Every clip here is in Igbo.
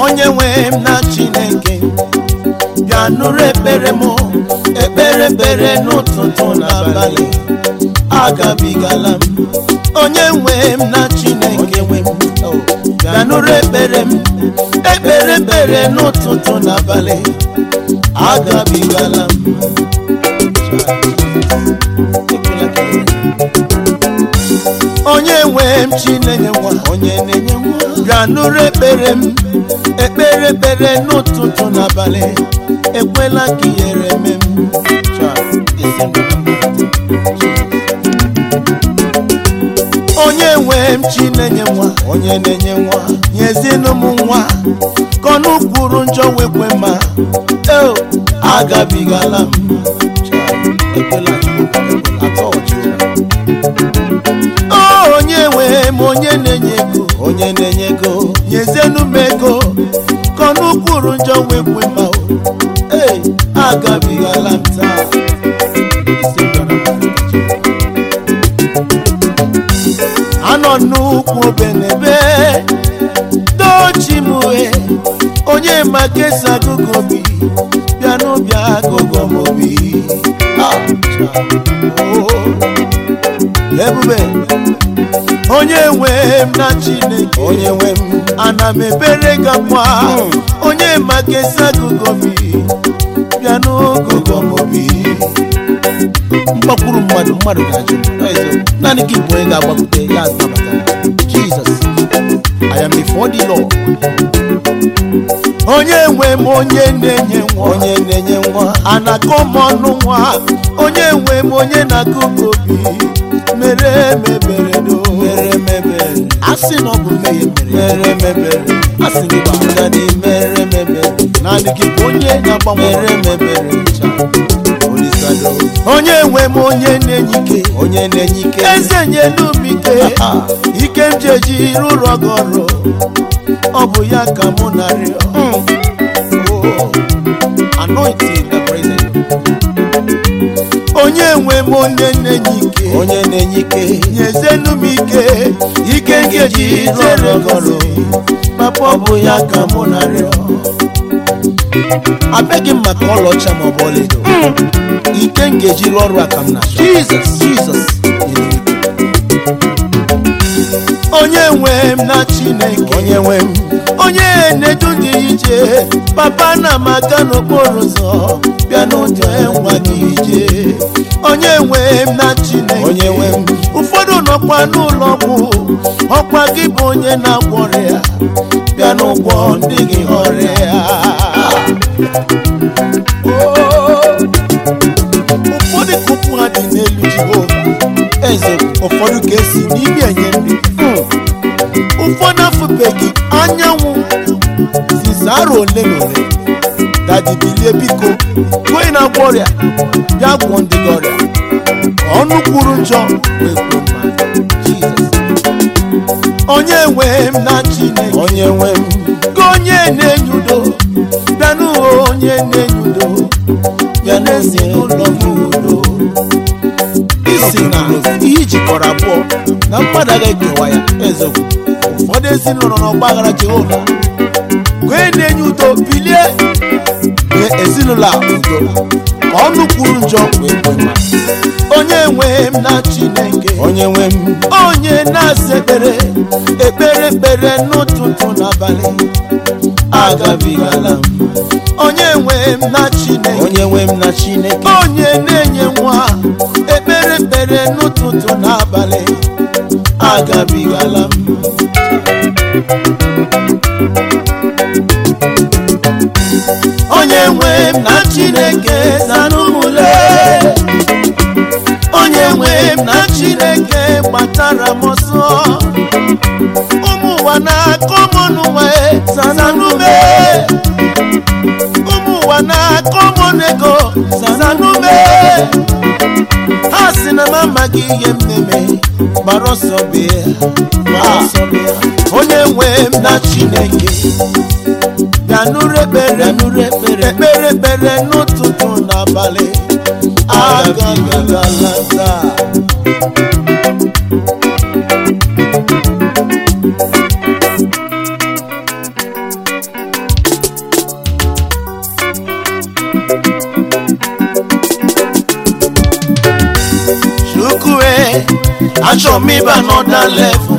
onye nwe m na Chineke bịa nụrụ ekpere m, ekpere n'ụtụtụ n'abalị agabigala m. Onye nwe m na Chineke bịa nụrụ ekpere m, ekpere n'ụtụtụ n'abalị agabigala m. Onye nwe m Chinenye nwa, onye na-enye nwa bịa nụrụ ekpere m, ekpere n'ụtụtụ n'abalị ekwela ka ihere eme m. Onye nwe m Chinenye nwa, onye na-enye nwa nyezienụ m nwa ka ọnụ kwuru njọ wekwe ma agabigala m. Onye nwe m onye na-enye ego, onye na-enye ego nyezienụ m ego ka ọnụ kwuru njọ wekwe ma agabigala m taa. Anọ n'ukwu obenebe dochi m onye maka esi agụgụ obi bịa n'ụbịa agụgụ m obi. Ebube onye nwe m na Chineke, onye nwe m ana m ebere gakwa onye maka esi agụgụ obi bịa n'ogụgụ m obi. Mgbakwuru mmadụ ga-ajụ naanị gị bụ onye ga-agbakwute ya azụnabata. Jesus, I am before the Lord. Onye nwe m onye na-enye nwa, onye na-enye nwa anakọ m ọnụ nwa. Onye nwe m onye na-agụgụ obi mere mebere do, mere mebere asị na ọ bụ mmehie mere mebere asị gị gbada dị mere mebere naanị gị bụ onye na-agbanwe mere mebere. Onye nwe m onye na-enye ike, onye na-enye ike eze nyelu m ike ike m ji eji rụrụ ọgọrụ ọ bụ ya ka mụ na-arịọ. Anointing the present. Onye nwe m onye na-enye ike, onye na-enye ike nyezienụ m ike ike m ji eji rụrụ ọgọrụ papa ọ bụ ya ka mụ na-arịọ. Abịaghị m maka ọlaọcha ma ọ bụ ọlaedo, ike m ga-eji rụọ ọrụ aka m na Jesus. Onye nwe m na Chineke, onye nwe m onye na-edu ndị ije papa na m aka n'okporo ụzọ bịa n'ụjọ nwa gị ije. Onye nwe m na Chineke, onye nwe m ụfọdụ nọkwa n'ụlọ ọgwụ ọkwa gị bụ onye na-agwọ ọrịa bịa n'ụgbọ ndị gị ọrịa. Ụfọdụ kụpụ ha dị n'elu Jehova eze, ụfọdụ ka esi n'ime enye nri, ụfọdụ afụbeghị anyanwụ zizara ole na ole. Dadi bilie biko onye na-agwọ ọrịa bịa gwọ ndị gị ọrịa ọnụ kwuru njọ ekwe mma. Jesus, onye nwe m na Chineke, onye nwe m ka onye na-enye udo bịa n'ụwa, onye na-enye udo bịa n'ezinụlọ m udo. Isi na ihe jikọrọ abụọ na mmadụ agaghị ekewa ya eziokwu. Ụfọdụ ezinụlọ n'ọgba aghara Jehova onye na-enye udo bilie nye ezinụlọ a udo ka ọnụ kwuru njọ wee kwe mma. Onye nwe m na Chineke, onye nwe m onye na-asa ekpere n'ụtụtụ n'abalị agabigala m. Onye nwe m na Chineke, onye nwe m na Chineke onye na-enye nwa ekpere n'ụtụtụ n'abalị agabigala m. Onye nwe m na Chineke zanụ m ule. Onye nwe m na Chineke gbatara m ọsọ. Ụmụ ụwa na-akọ m ọnụ zanụ m. Ụmụ ụwa na-akọ m ọnụ ego zanụ m. Ha sị na m amaghị ihe m na-eme gbara ọsọ bịa. Onye nwe m na Chineke bịa nụrụ ekpere n'ụtụtụ n'abalị agabigala taa. Achọ me ba another level,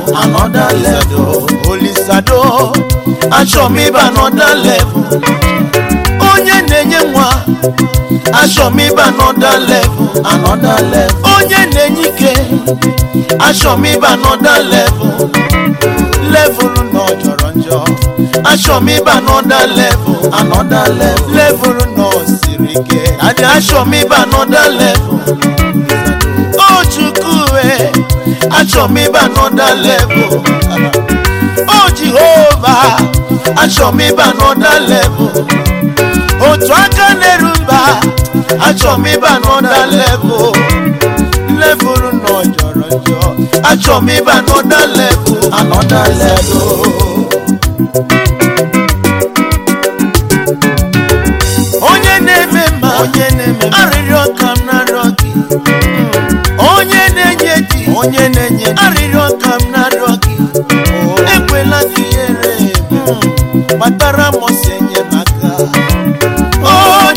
Olisado. Achọ me ba another level. Onye nenye nwa. Achọ me ba another level, Onye nenye ike. Achọ me ba another level. Level no jọrọ njọ. Achọ me ba another level, Level no siri ike. Ade achọ me ba another level. Oh Chukwu, achọ me ba another level. Oh Jehovah, achọ me ba another level. Otu aka nerumba, achọ me ba another level. Level no jọrọ njọ. Achọ me ba another level, Onye na-eme mma, arịrịọ ka m na-arịọ gị. Onye na-enye di, arịrịọ ka m na-arịọ gị. Ekwela ka ihere kpatara m ọsọ enyemaka. O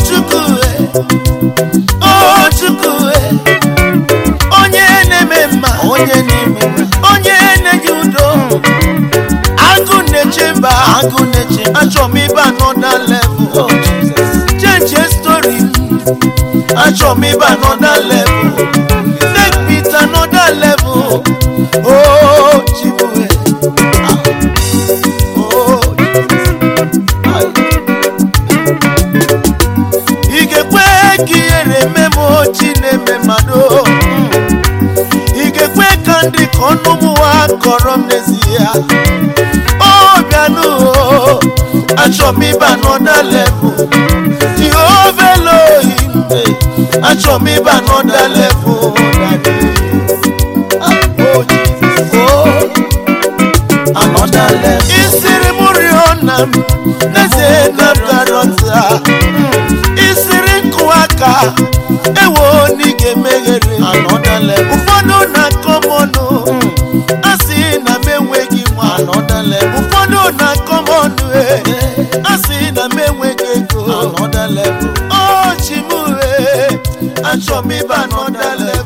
Chukwu, onye na-eme mma, onye na-enye udo. Agụ na-eche mba, achọ m ịba another level. Change your story. Achọ m ịba another level. Take me to another level. Oh Chibue. Ị ga-ekwe ka ihere memo Chineme mmadụ. Ị ga-ekwe ka ndị ka ọnụ m nwa kọrọ m n'ezie. Bianụ, achọ m ịba another level. Jehovah Elohim, achọ m ịba another level. Oh Jesus, another level. Isiri m rịọna m, n'eze na karọta. Isiri nkụ aka, ewo n'i ga-emeghere. Another level. Ụfọdụ na-akọ m ọnụ, asị na m enweghị nwa. Another level. Ụfọdụ na-akọ m ọnụ, asị na m enweghị ego. Another level. Oh Chimue, achọ m ịba another level.